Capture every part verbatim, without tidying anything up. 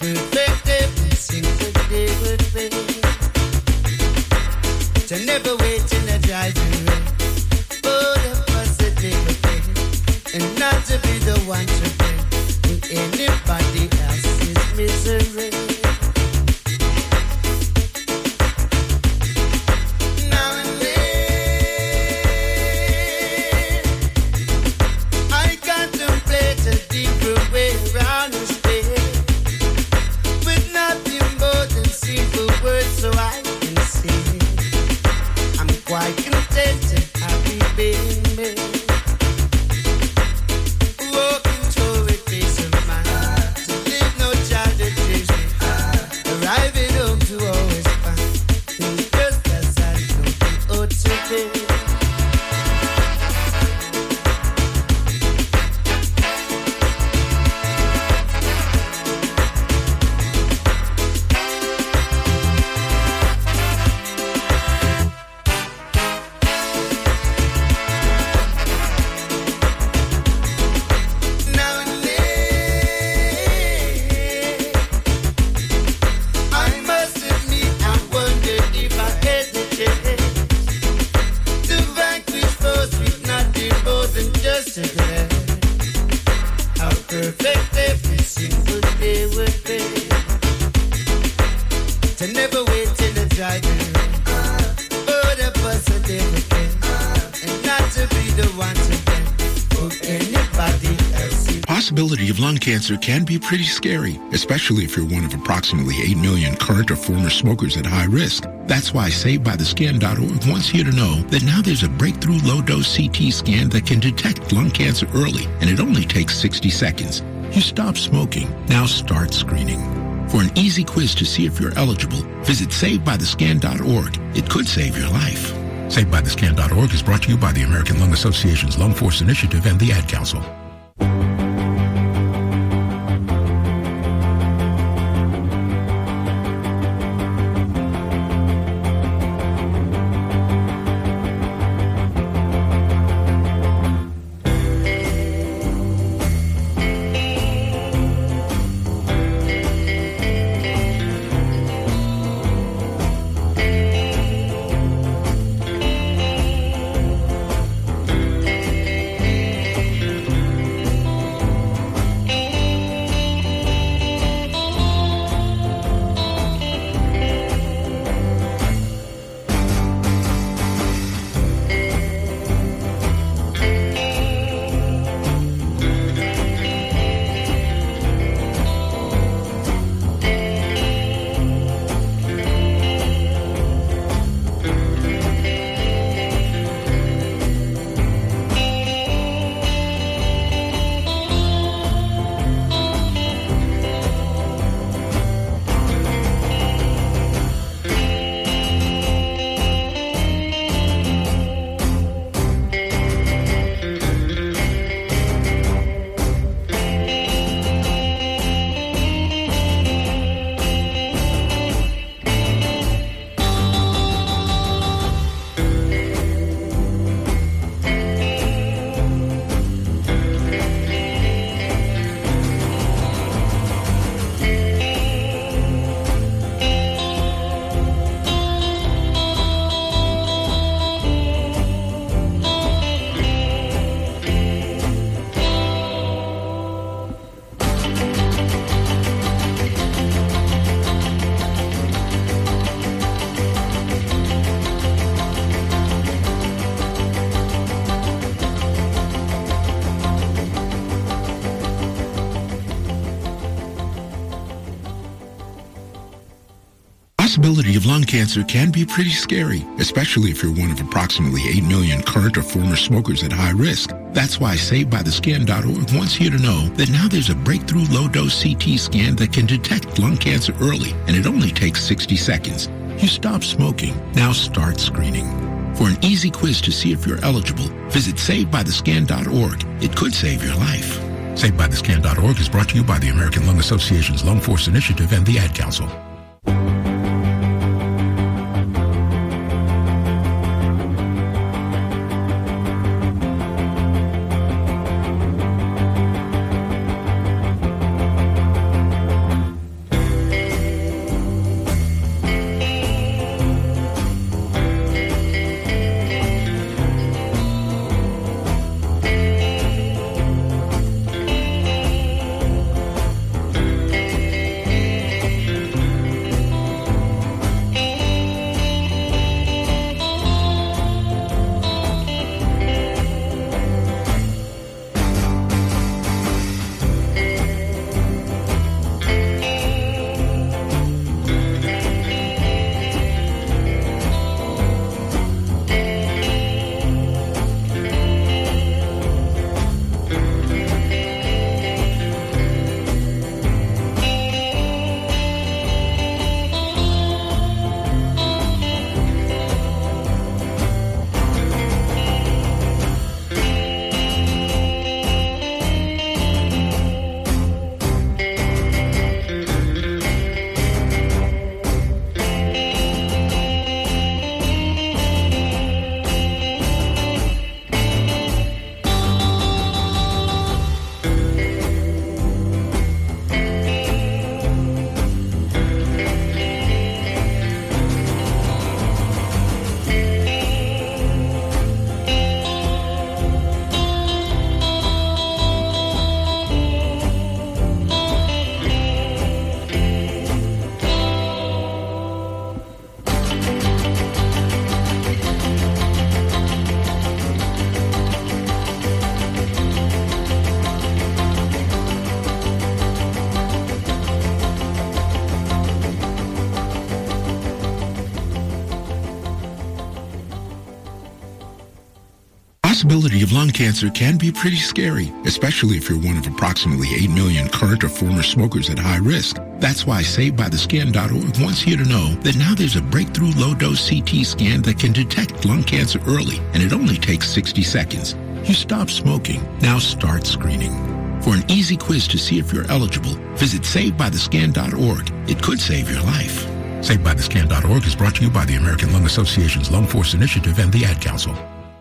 perfect every single day would be to never wait in a driving rain for the positive day, and not to be the one to bring anybody else's misery. Now and then I contemplate a deeper way around this day, with nothing more than simple words so I can say I'm quite content and happy being me. Walking toward a peace of mind, to live no childish dreams, arriving home to always find things just as I know they ought to be. Now and then I must admit I wonder if I hesitate to vanquish foes with nothing more than just a glance. How perfect every single day would be to never wait in the driving rain for the positive again, and not to be the one to blame for anybody else. Possibility of lung cancer can be pretty scary, especially if you're one of approximately eight million current or former smokers at high risk. That's why Saved By The Skin dot org wants you to know that now there's a breakthrough low-dose C T scan that can detect lung cancer early, and it only takes sixty seconds. You stop smoking, now start screening. For an easy quiz to see if you're eligible, visit Saved By The Skin dot org. It could save your life. Saved By The Skin dot org is brought to you by the American Lung Association's Lung Force Initiative and the Ad Council. Possibility of lung cancer can be pretty scary, especially if you're one of approximately eight million current or former smokers at high risk. That's why Saved By The Skin dot org wants you to know that now there's a breakthrough low-dose C T scan that can detect lung cancer early, and it only takes sixty seconds. You stop smoking, now start screening. For an easy quiz to see if you're eligible, visit Saved By The Skin dot org. It could save your life. Saved By The Skin dot org is brought to you by the American Lung Association's Lung Force Initiative and the Ad Council. Possibility of lung cancer can be pretty scary, especially if you're one of approximately eight million current or former smokers at high risk. That's why Saved By The Scan dot org wants you to know that now there's a breakthrough low-dose C T scan that can detect lung cancer early, and it only takes sixty seconds. You stop smoking, now start screening. For an easy quiz to see if you're eligible, visit Saved By The Scan dot org. It could save your life. Saved By The Scan dot org is brought to you by the American Lung Association's Lung Force Initiative and the Ad Council.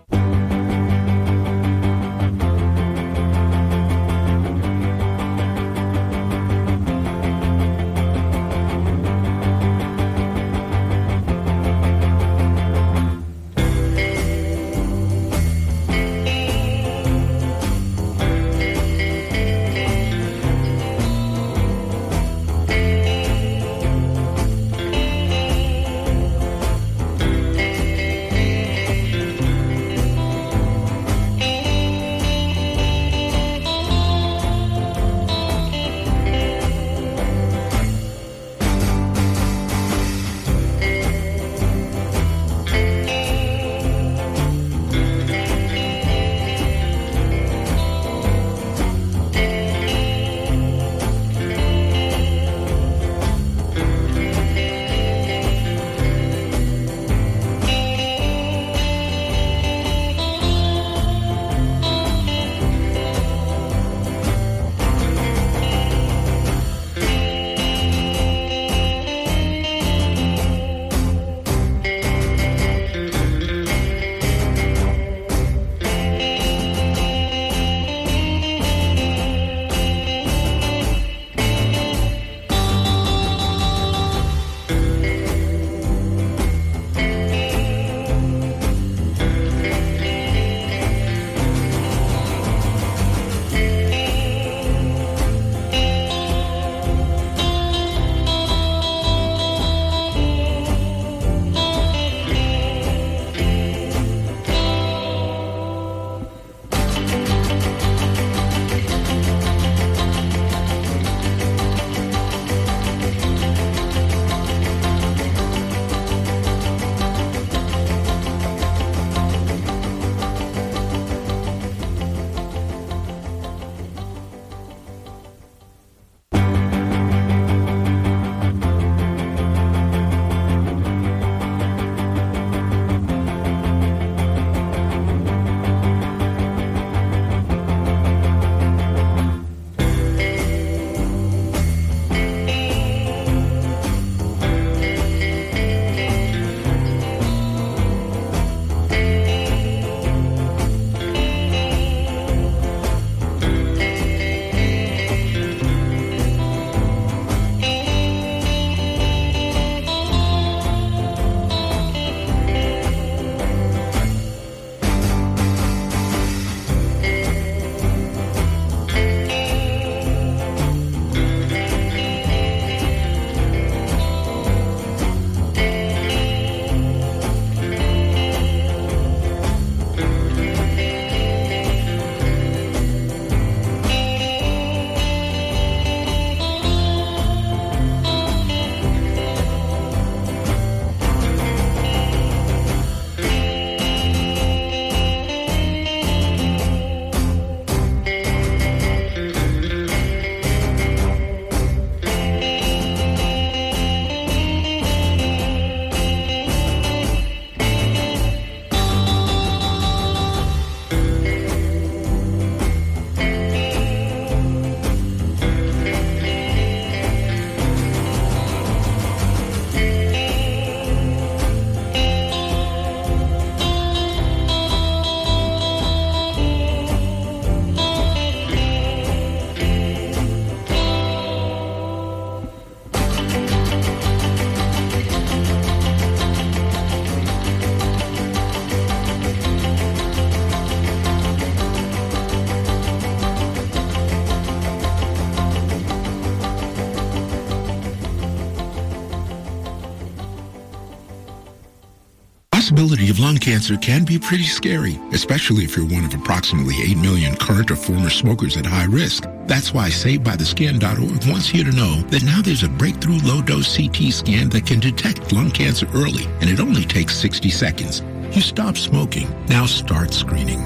possibility of lung cancer can be pretty scary, especially if you're one of approximately eight million current or former smokers at high risk. That's why Saved By The Scan dot org wants you to know that now there's a breakthrough low-dose C T scan that can detect lung cancer early, and it only takes sixty seconds. You stop smoking, now start screening.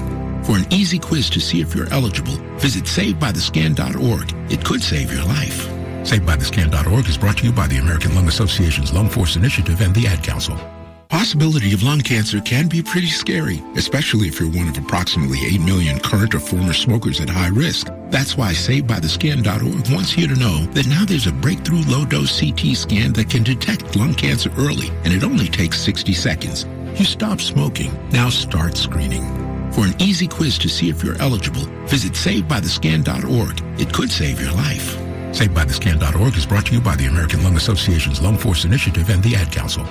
For an easy quiz to see if you're eligible, visit save by the scan dot org. It could save your life. save by the scan dot org is brought to you by the American Lung Association's Lung Force Initiative and the Ad Council. Possibility of lung cancer can be pretty scary, especially if you're one of approximately eight million current or former smokers at high risk. That's why save by the scan dot org wants you to know that now there's a breakthrough low-dose C T scan that can detect lung cancer early, and it only takes sixty seconds. You stop smoking. Now start screening. For an easy quiz to see if you're eligible, visit save by the scan dot org. It could save your life. save by the scan dot org is brought to you by the American Lung Association's Lung Force Initiative and the Ad Council.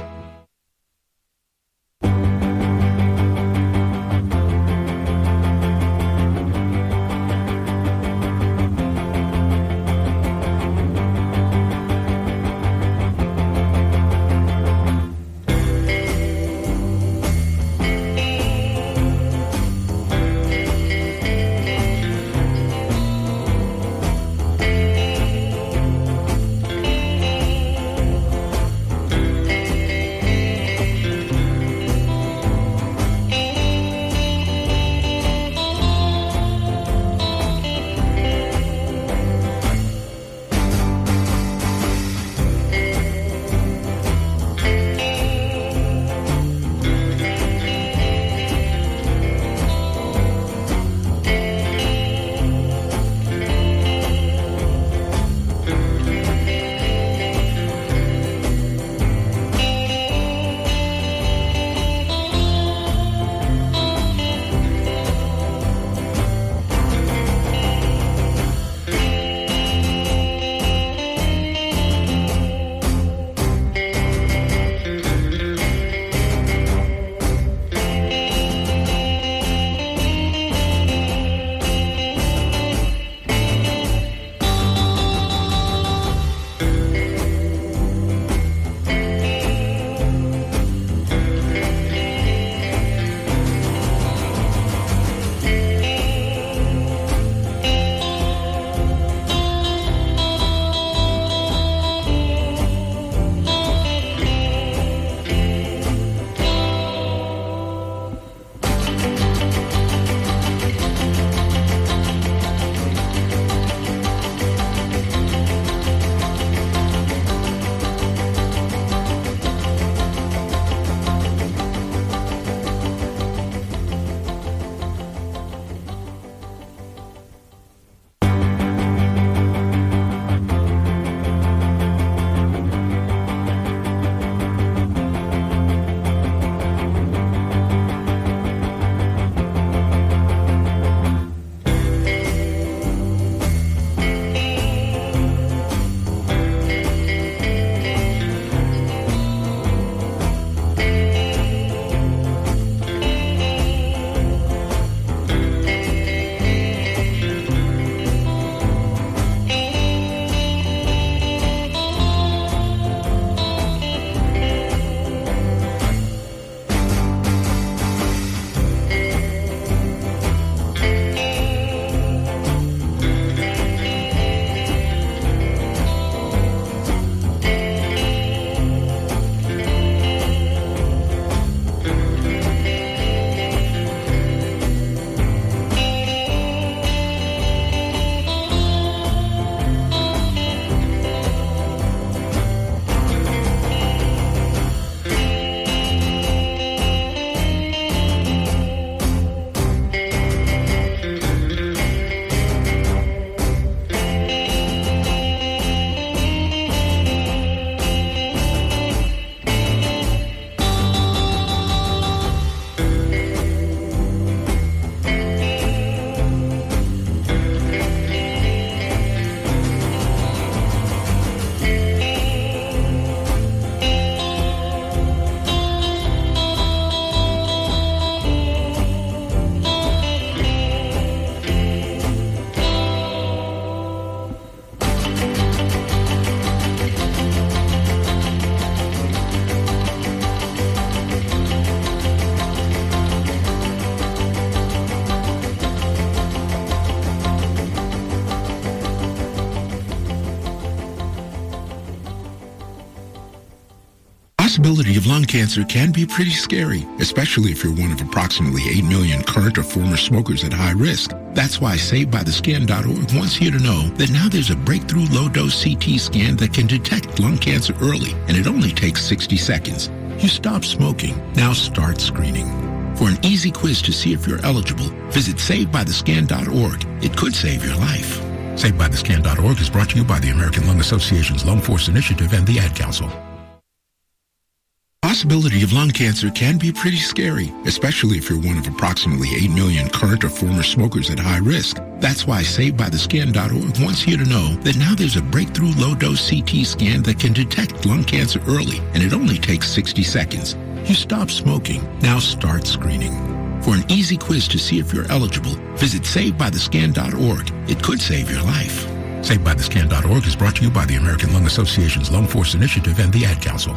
Possibility of lung cancer can be pretty scary, especially if you're one of approximately eight million current or former smokers at high risk. That's why Saved By The Scan dot org wants you to know that now there's a breakthrough low-dose C T scan that can detect lung cancer early, and it only takes sixty seconds. You stop smoking, now start screening. For an easy quiz to see if you're eligible, visit Saved By The Scan dot org. It could save your life. Saved By The Scan dot org is brought to you by the American Lung Association's Lung Force Initiative and the Ad Council. Possibility of lung cancer can be pretty scary, especially if you're one of approximately eight million current or former smokers at high risk. That's why Saved By The Scan dot org wants you to know that now there's a breakthrough low-dose C T scan that can detect lung cancer early, and it only takes sixty seconds. You stop smoking, now start screening. For an easy quiz to see if you're eligible, visit Saved By The Scan dot org. It could save your life. Saved By The Scan dot org is brought to you by the American Lung Association's Lung Force Initiative and the Ad Council.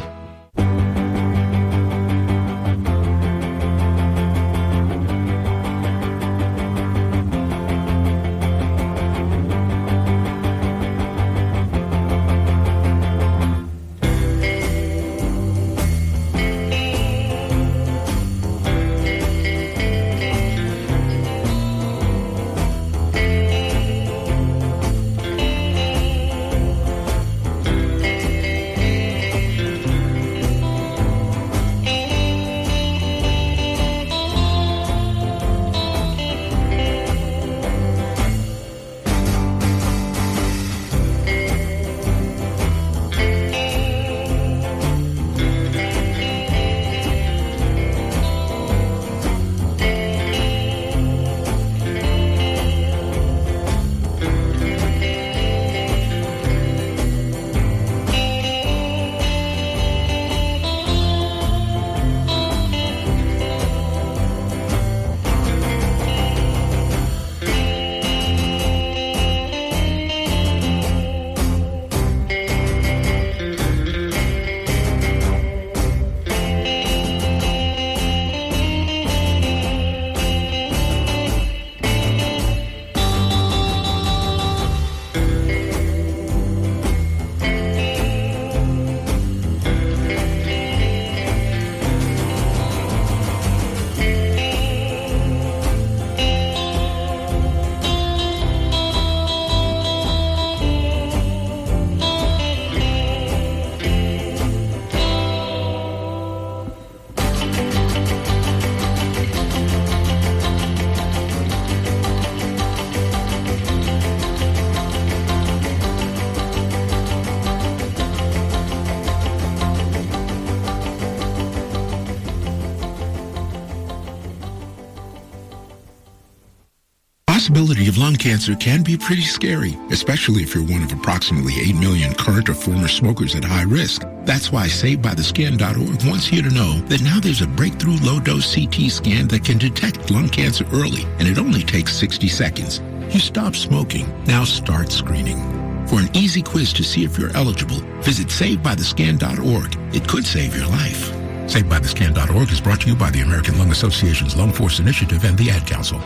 Possibility of lung cancer can be pretty scary, especially if you're one of approximately eight million current or former smokers at high risk. That's why Saved By The Scan dot org wants you to know that now there's a breakthrough low-dose C T scan that can detect lung cancer early, and it only takes sixty seconds. You stop smoking, now start screening. For an easy quiz to see if you're eligible, visit Saved By The Scan dot org. It could save your life. Saved By The Scan dot org is brought to you by the American Lung Association's Lung Force Initiative and the Ad Council.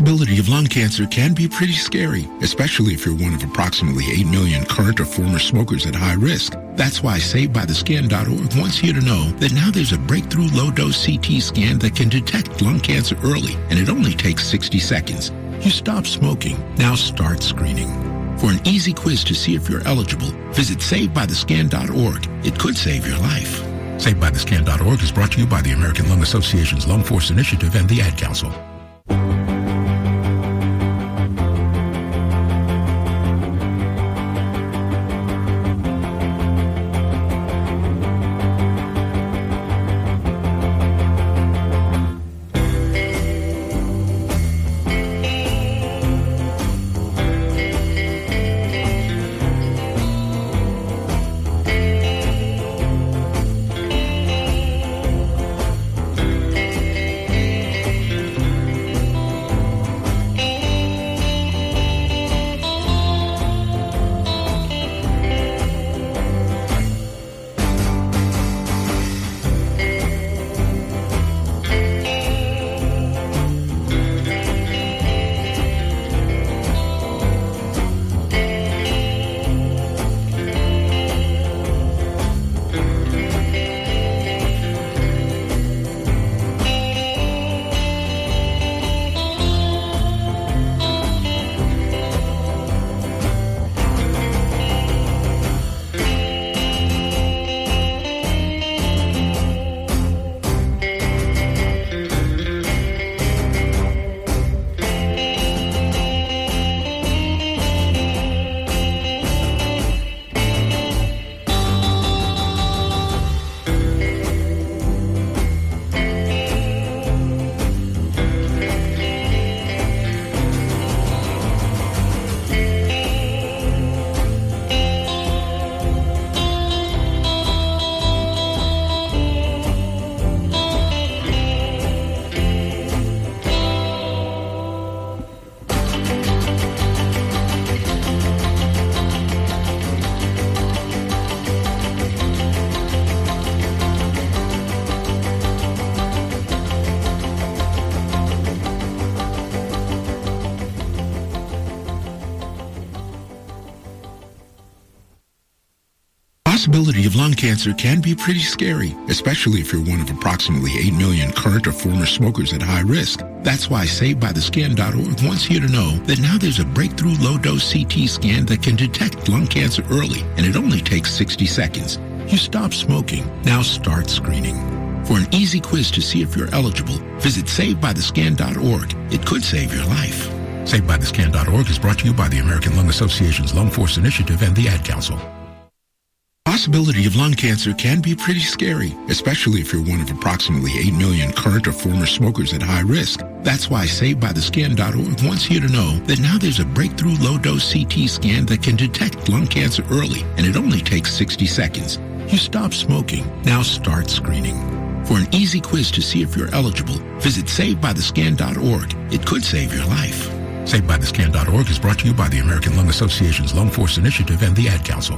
possibility of lung cancer can be pretty scary, especially if you're one of approximately eight million current or former smokers at high risk. That's why Saved By The Scan dot org wants you to know that now there's a breakthrough low-dose C T scan that can detect lung cancer early, and it only takes sixty seconds. You stop smoking, now start screening. For an easy quiz to see if you're eligible, visit Saved By The Scan dot org. It could save your life. Saved By The Scan dot org is brought to you by the American Lung Association's Lung Force Initiative and the Ad Council. The possibility of lung cancer can be pretty scary, especially if you're one of approximately eight million current or former smokers at high risk. That's why Saved By The Scan dot org wants you to know that now there's a breakthrough low-dose C T scan that can detect lung cancer early, and it only takes sixty seconds. You stop smoking, now start screening. For an easy quiz to see if you're eligible, visit Saved By The Scan dot org. It could save your life. Saved By The Scan dot org is brought to you by the American Lung Association's Lung Force Initiative and the Ad Council. The possibility of lung cancer can be pretty scary, especially if you're one of approximately eight million current or former smokers at high risk. That's why Saved By The Scan dot org wants you to know that now there's a breakthrough low-dose C T scan that can detect lung cancer early, and it only takes sixty seconds. You stop smoking, now start screening. For an easy quiz to see if you're eligible, visit Saved By The Scan dot org. It could save your life. Saved By The Scan dot org is brought to you by the American Lung Association's Lung Force Initiative and the Ad Council.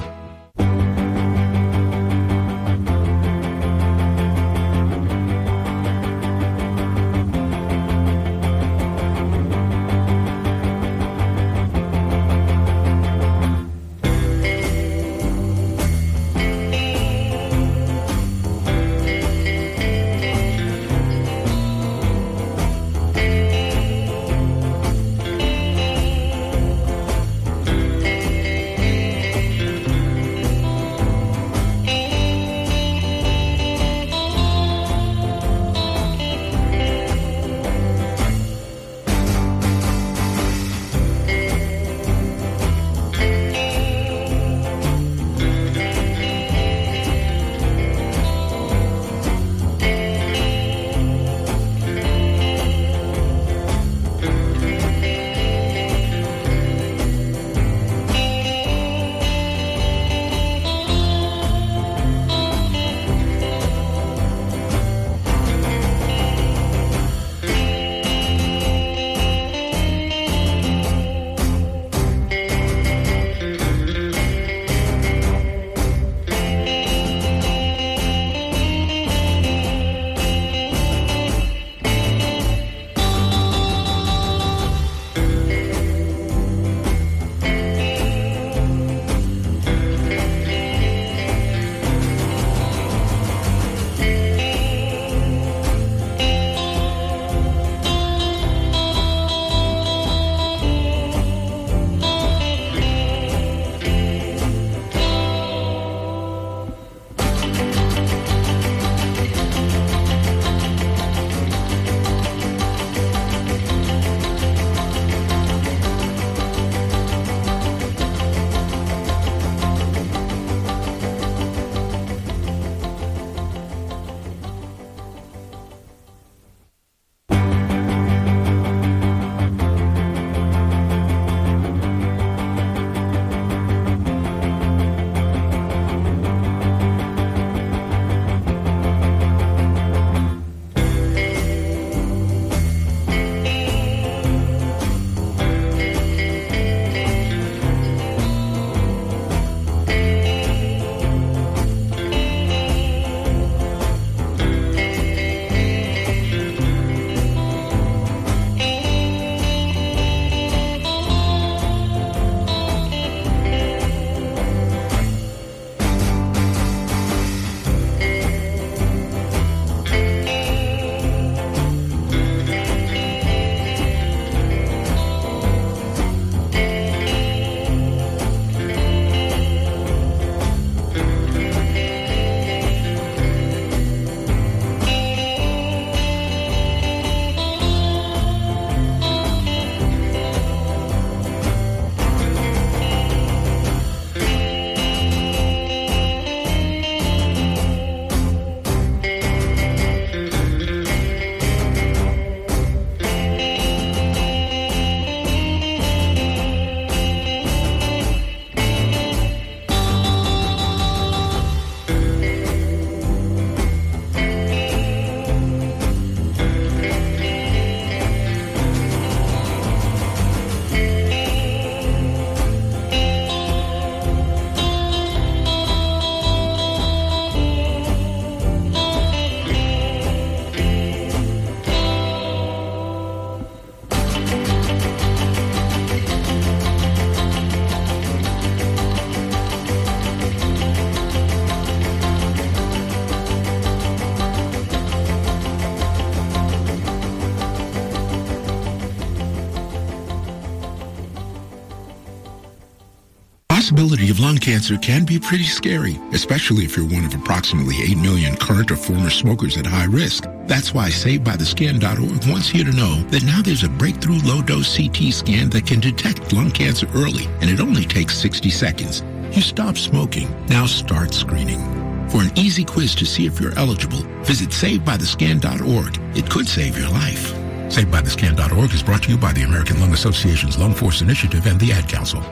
possibility of lung cancer can be pretty scary, especially if you're one of approximately eight million current or former smokers at high risk. That's why Saved By The Scan dot org wants you to know that now there's a breakthrough low-dose C T scan that can detect lung cancer early, and it only takes sixty seconds. You stop smoking, now start screening. For an easy quiz to see if you're eligible, visit Saved By The Scan dot org. It could save your life. Saved By The Scan dot org is brought to you by the American Lung Association's Lung Force Initiative and the Ad Council.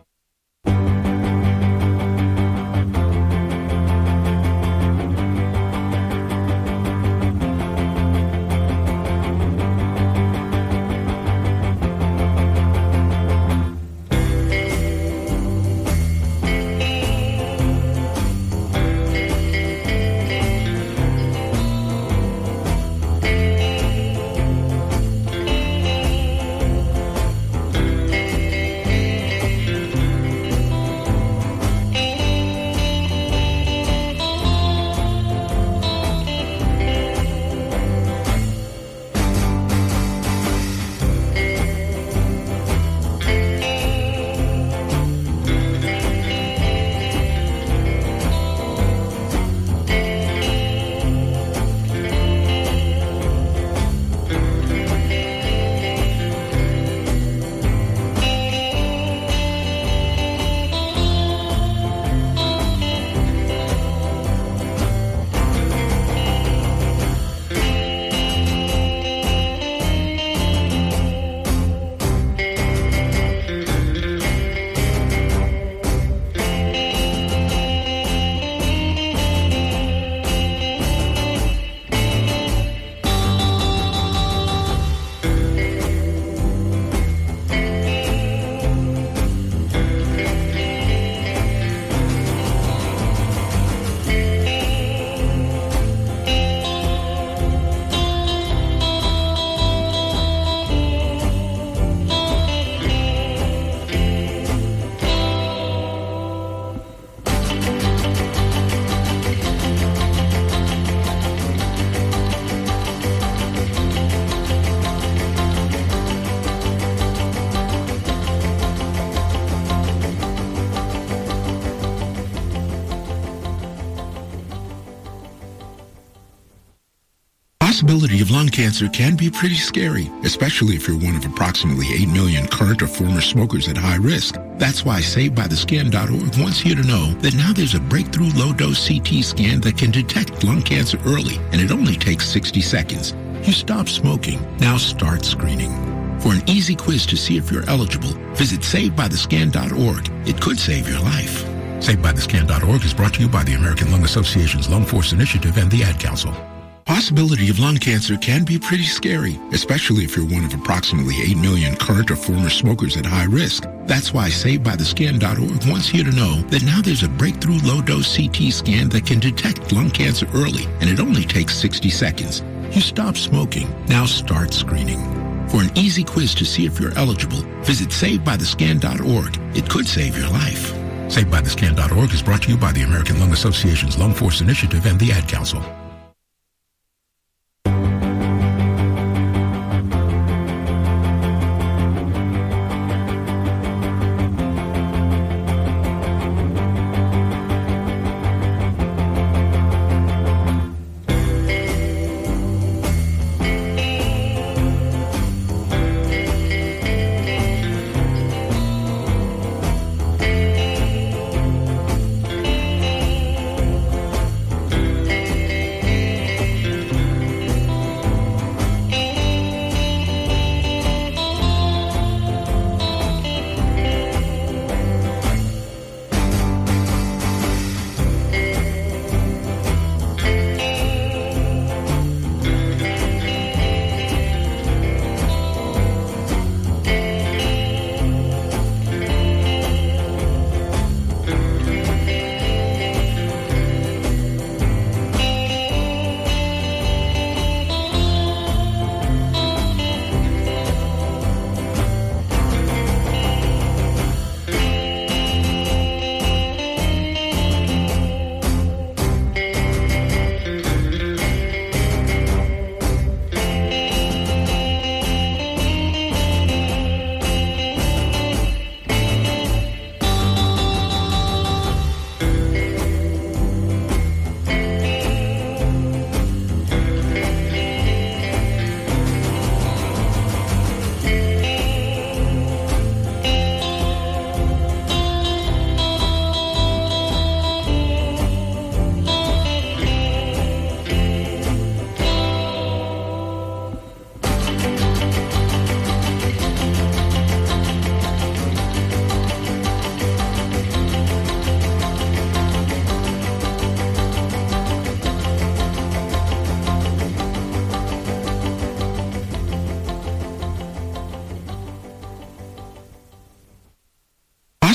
Possibility of lung cancer can be pretty scary, especially if you're one of approximately eight million current or former smokers at high risk. That's why Saved By The Scan dot org wants you to know that now there's a breakthrough low-dose C T scan that can detect lung cancer early, and it only takes sixty seconds. You stop smoking, now start screening. For an easy quiz to see if you're eligible, visit Saved By The Scan dot org. It could save your life. Saved By The Scan dot org is brought to you by the American Lung Association's Lung Force Initiative and the Ad Council. Possibility of lung cancer can be pretty scary, especially if you're one of approximately eight million current or former smokers at high risk. That's why Saved By The Scan dot org wants you to know that now there's a breakthrough low-dose C T scan that can detect lung cancer early, and it only takes sixty seconds. You stop smoking, now start screening. For an easy quiz to see if you're eligible, visit Saved By The Scan dot org. It could save your life. Saved By The Scan dot org is brought to you by the American Lung Association's Lung Force Initiative and the Ad Council.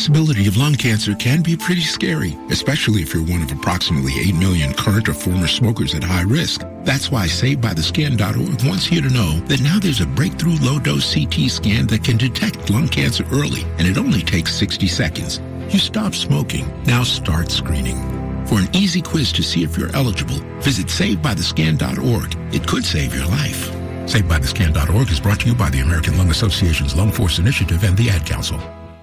possibility of lung cancer can be pretty scary, especially if you're one of approximately eight million current or former smokers at high risk. That's why Saved By The Scan dot org wants you to know that now there's a breakthrough low-dose C T scan that can detect lung cancer early, and it only takes sixty seconds. You stop smoking, now start screening. For an easy quiz to see if you're eligible, visit Saved By The Scan dot org. It could save your life. Saved By The Scan dot org is brought to you by the American Lung Association's Lung Force Initiative and the Ad Council.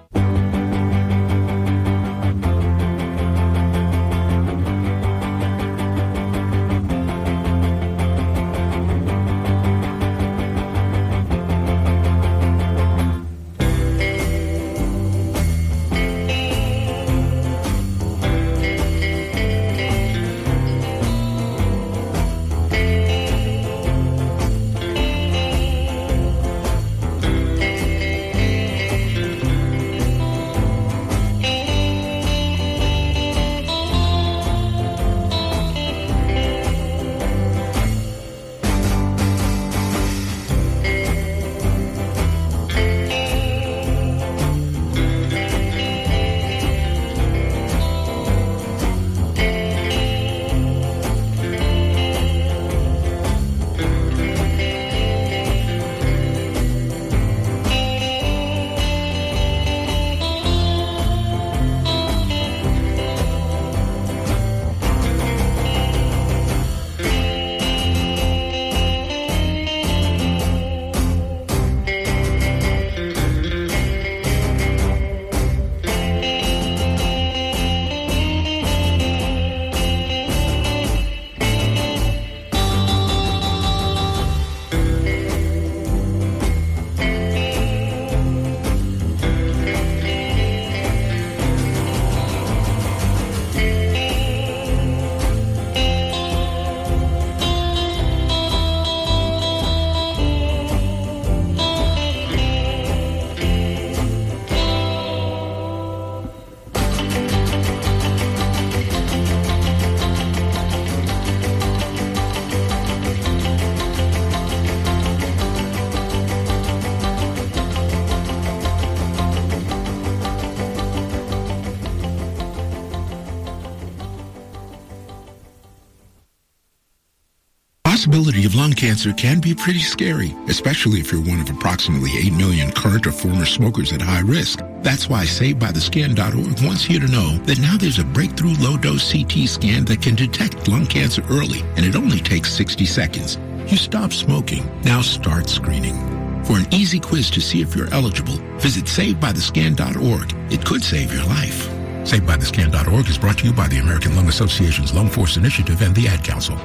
The possibility of lung cancer can be pretty scary, especially if you're one of approximately eight million current or former smokers at high risk. That's why Saved By The Scan dot org wants you to know that now there's a breakthrough low-dose C T scan that can detect lung cancer early, and it only takes sixty seconds. You stop smoking, now start screening. For an easy quiz to see if you're eligible, visit Saved By The Scan dot org. It could save your life. Saved By The Scan dot org is brought to you by the American Lung Association's Lung Force Initiative and the Ad Council.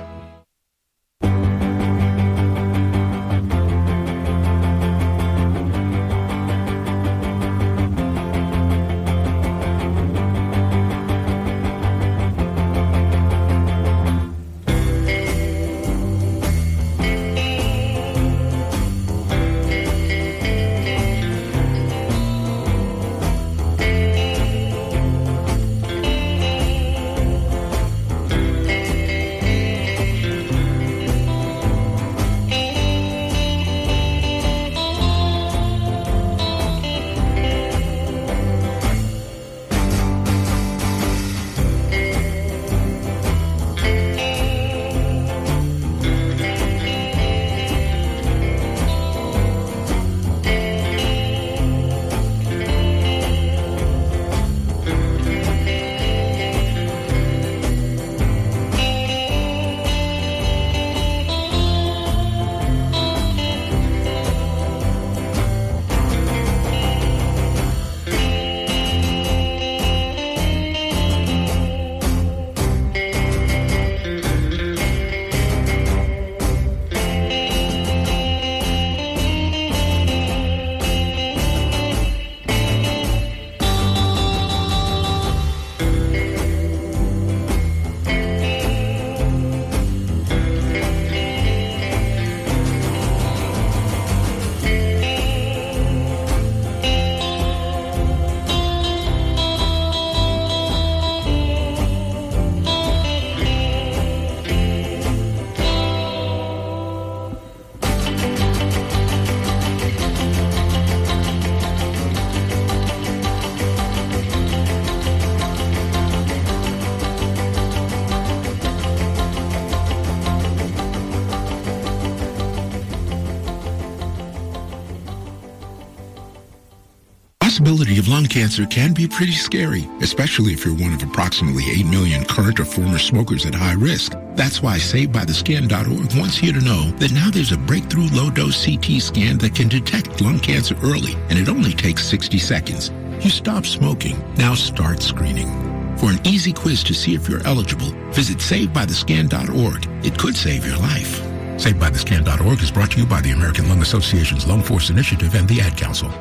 lung cancer can be pretty scary, especially if you're one of approximately eight million current or former smokers at high risk. That's why Saved By The Skin dot org wants you to know that now there's a breakthrough low-dose C T scan that can detect lung cancer early, and it only takes sixty seconds. You stop smoking, now start screening. For an easy quiz to see if you're eligible, visit Saved By The Skin dot org. It could save your life. Saved By The Skin dot org is brought to you by the American Lung Association's Lung Force Initiative and the Ad Council.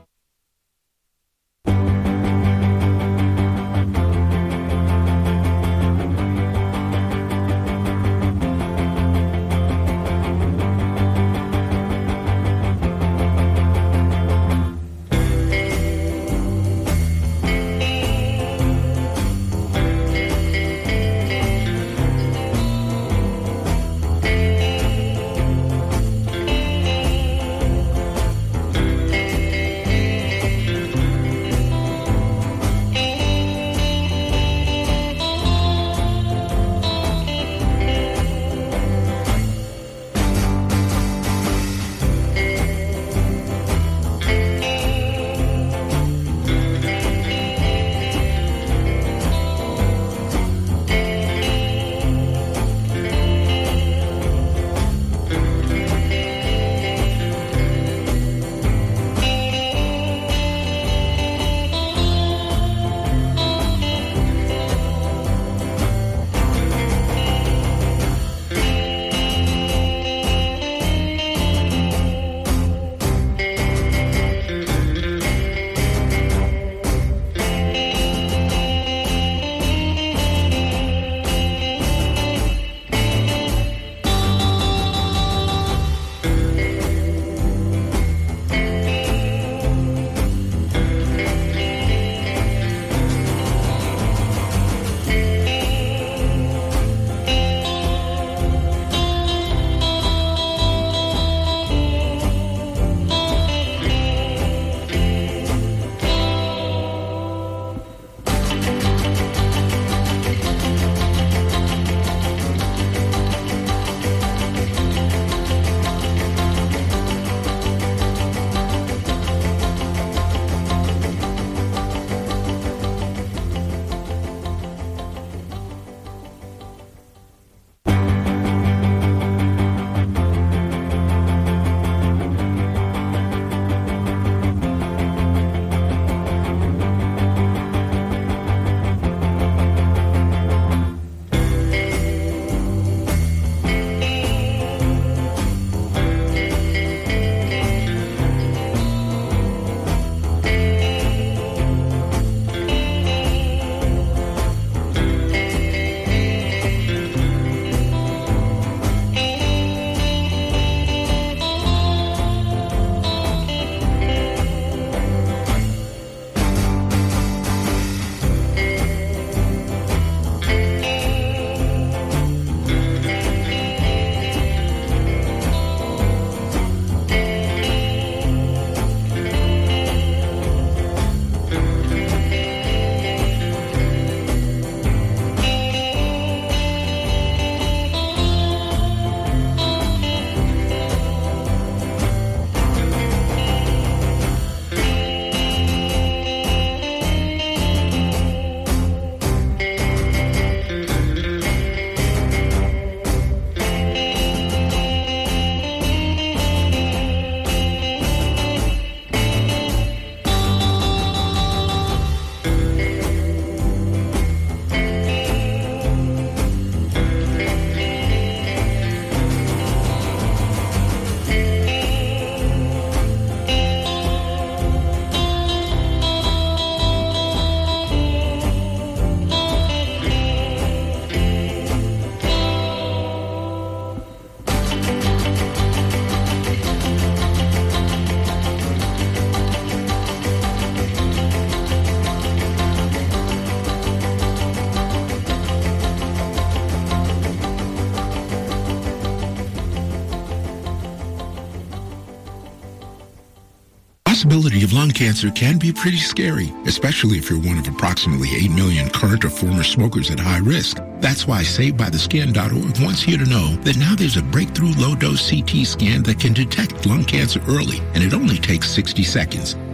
possibility of lung cancer can be pretty scary, especially if you're one of approximately eight million current or former smokers at high risk. That's why Saved By The Skin dot org wants you to know that now there's a breakthrough low-dose C T scan that can detect lung cancer early, and it only takes sixty seconds.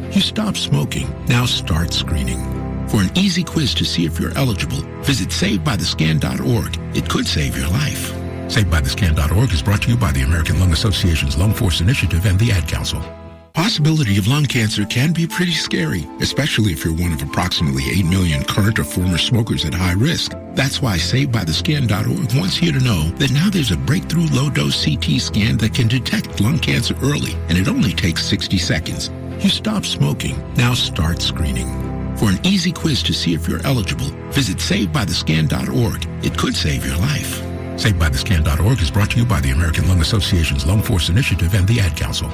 You stopped smoking. Now start screening. For an easy quiz to see if you're eligible, visit save by the scan dot org. It could save your life. save by the scan dot org is brought to you by the American Lung Association's Lung Force Initiative and the Ad Council. Possibility of lung cancer can be pretty scary, especially if you're one of approximately eight million current or former smokers at high risk. That's why save by the scan dot org wants you to know that now there's a breakthrough low-dose C T scan that can detect lung cancer early, and it only takes sixty seconds. You stopped smoking. Now start screening. For an easy quiz to see if you're eligible, visit save by the scan dot org. It could save your life. save by the scan dot org is brought to you by the American Lung Association's Lung Force Initiative and the Ad Council.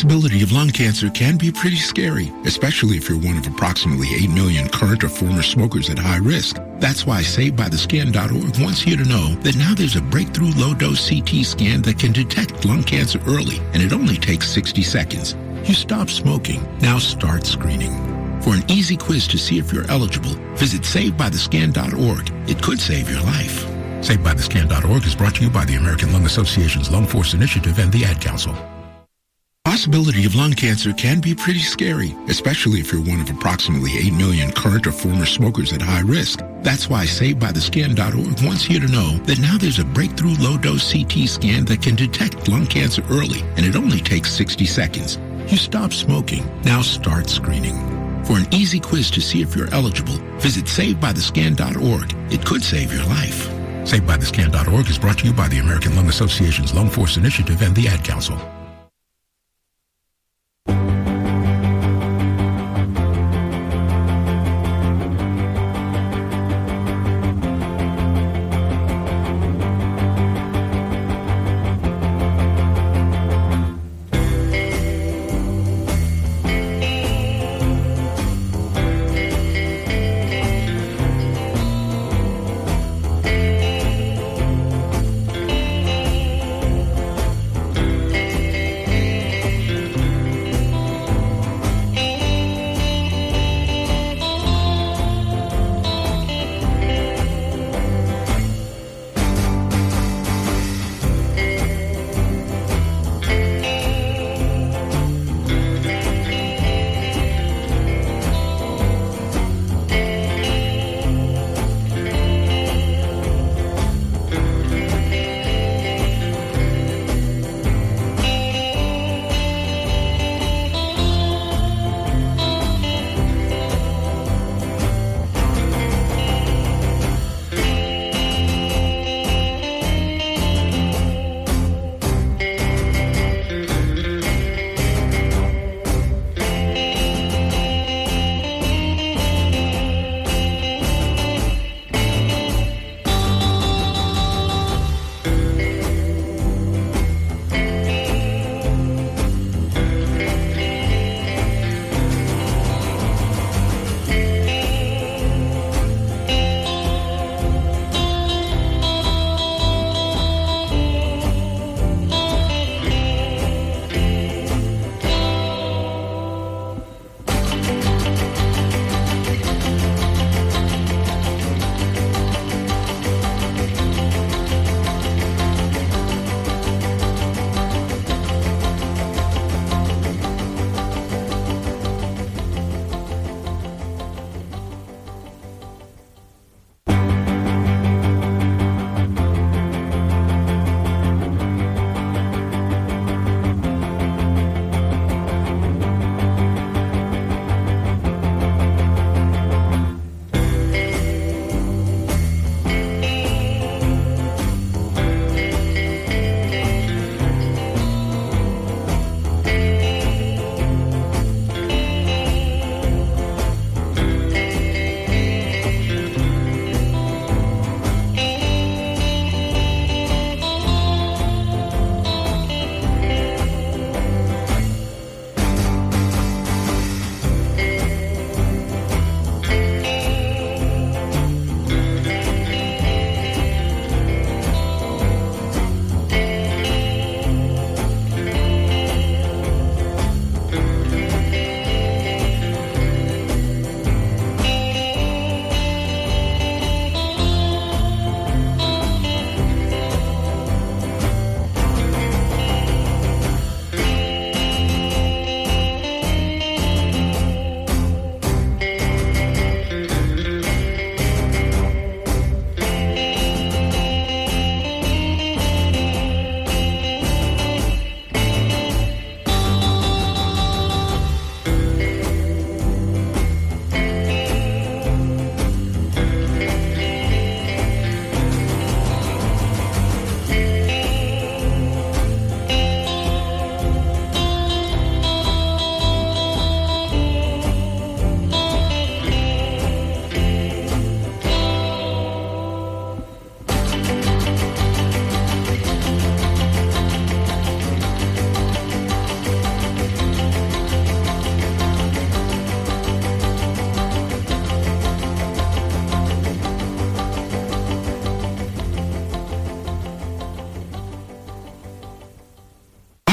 possibility of lung cancer can be pretty scary, especially if you're one of approximately eight million current or former smokers at high risk. That's why Saved By The Scan dot org wants you to know that now there's a breakthrough low-dose C T scan that can detect lung cancer early, and it only takes sixty seconds. You stop smoking, now start screening. For an easy quiz to see if you're eligible, visit Saved By The Scan dot org. It could save your life. Saved By The Scan dot org is brought to you by the American Lung Association's Lung Force Initiative and the Ad Council. Possibility of lung cancer can be pretty scary, especially if you're one of approximately eight million current or former smokers at high risk. That's why Saved By The Scan dot org wants you to know that now there's a breakthrough low-dose C T scan that can detect lung cancer early, and it only takes sixty seconds. You stop smoking, now start screening. For an easy quiz to see if you're eligible, visit Saved By The Scan dot org. It could save your life. Saved By The Scan dot org is brought to you by the American Lung Association's Lung Force Initiative and the Ad Council.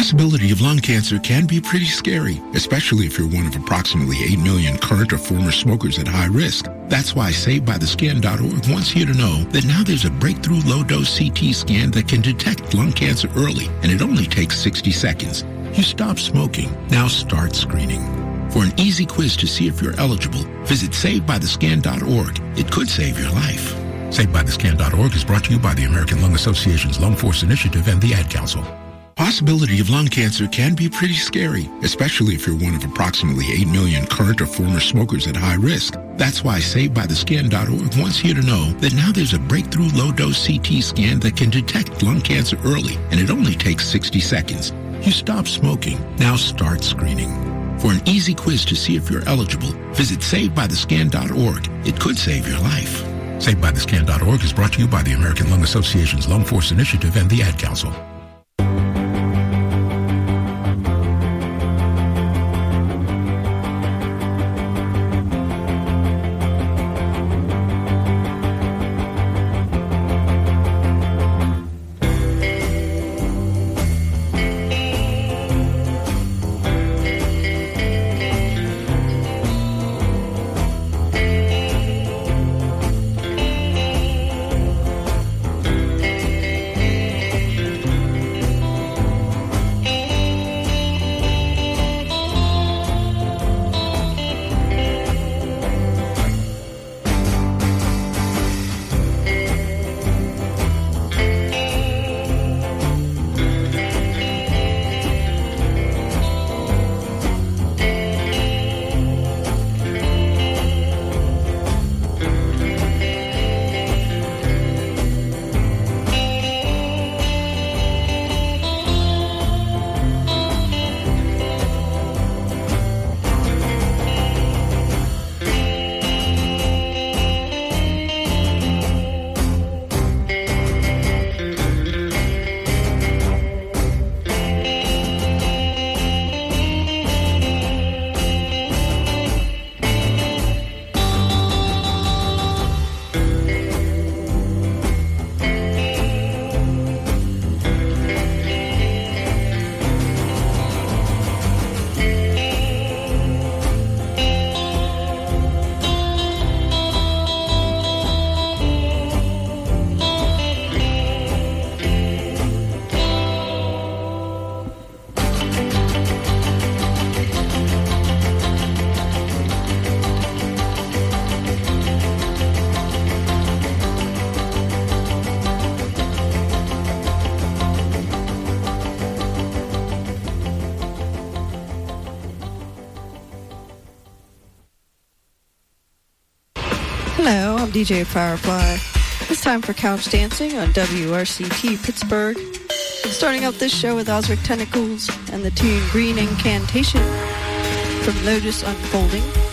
Possibility of lung cancer can be pretty scary, especially if you're one of approximately eight million current or former smokers at high risk. That's why Saved By The Scan dot org wants you to know that now there's a breakthrough low-dose C T scan that can detect lung cancer early, and it only takes sixty seconds. You stop smoking, now start screening. For an easy quiz to see if you're eligible, visit Saved By The Scan dot org. It could save your life. Saved By The Scan dot org is brought to you by the American Lung Association's Lung Force Initiative and the Ad Council. Possibility of lung cancer can be pretty scary, especially if you're one of approximately eight million current or former smokers at high risk. That's why Saved By The Scan dot org wants you to know that now there's a breakthrough low-dose C T scan that can detect lung cancer early, and it only takes sixty seconds. You stop smoking, now start screening. For an easy quiz to see if you're eligible, visit Saved By The Scan dot org. It could save your life. Saved By The Scan dot org is brought to you by the American Lung Association's Lung Force Initiative and the Ad Council. Hello, I'm D J Firefly. It's time for Couch Dancing on W R C T Pittsburgh. Starting out this show with Ozric Tentacles and the tune Green Incantation from Lotus Unfolding.